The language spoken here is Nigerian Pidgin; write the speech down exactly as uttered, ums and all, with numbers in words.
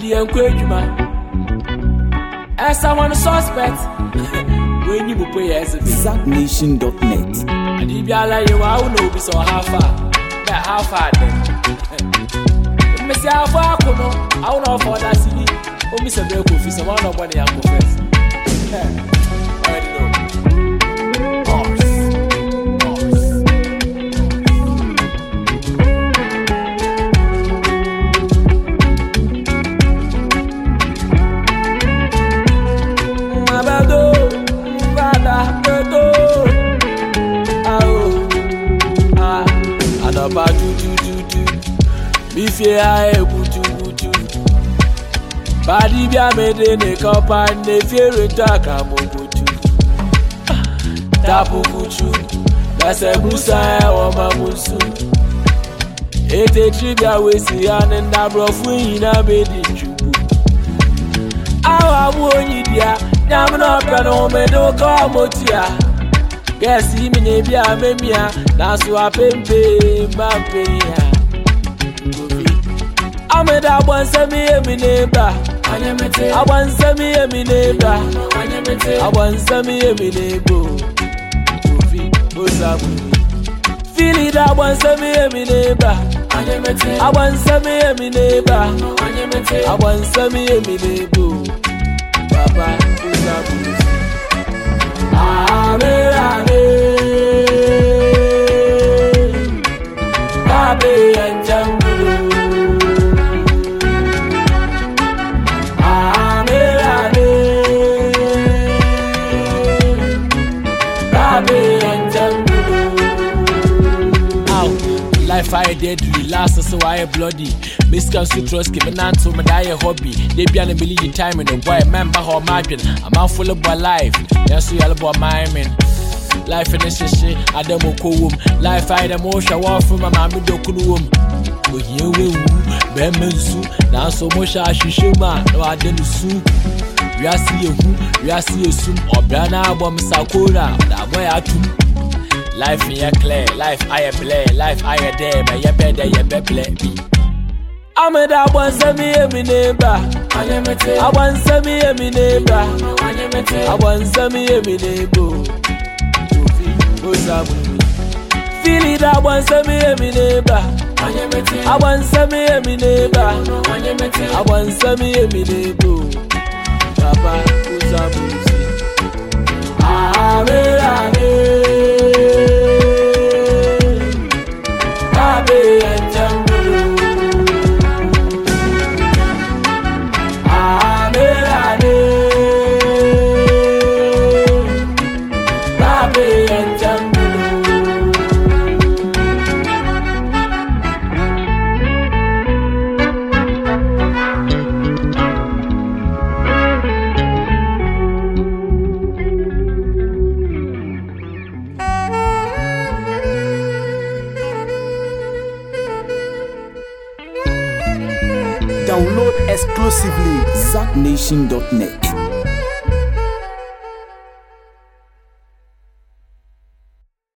the encouragement. As someone suspect, when you pay as a Zack Nation dot net. and if you are like you, I will know be so how far. How far then? Mister how far, I will not for that city. Oh, Mister Break office, one of what they have confessed. Already know. Horse. Horse. Mabado, Bada, Beto. Oh, ah, and about do do do do. If you are able to do. Badi bia mede ne kopa ne fiere taka mobutu Tapu kuchu na se musa e o mamusu Ete tribia we si ane na brofu yina bedi chubu Awa mu onyidia nyam no pe no me do ko motia Gesi mi ne bia memia na so apempe mampe ya Ameda bwansemi emi neba Abwansemi emi neba Abwansemi emi nebo Ofi osabu Fili da abwansemi emi neba Abwansemi emi neba Abwansemi emi nebo Papa osabu Ame ame Abe enjambu Life I deadly, last so I bloody. Miss Consutrus give an answer to my die hobby. They be on a million time in a boy, member or margin. I'm out full of life. Yes, we all about my man. Life in this shit, I don't know. Life I the motion walk from my mammy dokum. Oh, here we Bemensu, now so much I should man, no, I didn't sue. We are see you, we are see you soon, or Brana bomb Sakura, that boy I too. Life in your clear, life I play, life I a day, but you better, you better play me. I'm a da one semi emi neighbor. I want semi emi neighbor. I want semi emi neighbor. Feel it, I want semi emi neighbor. I want semi emi neighbor. I want semi emi neighbor. Papa, who's up? Ame, ame. Abe enjambu. Ame, ame. Abe enjambu. Download exclusively Zack Nation dot net.